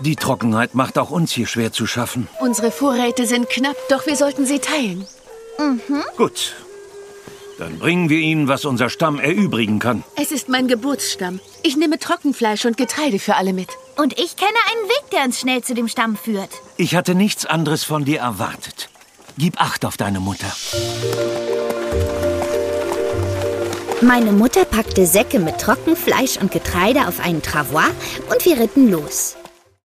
Die Trockenheit macht auch uns hier schwer zu schaffen. Unsere Vorräte sind knapp, doch wir sollten sie teilen. Gut. Dann bringen wir Ihnen, was unser Stamm erübrigen kann. Es ist mein Geburtsstamm. Ich nehme Trockenfleisch und Getreide für alle mit. Und ich kenne einen Weg, der uns schnell zu dem Stamm führt. Ich hatte nichts anderes von dir erwartet. Gib Acht auf deine Mutter. Meine Mutter packte Säcke mit Trockenfleisch und Getreide auf einen Travois und wir ritten los.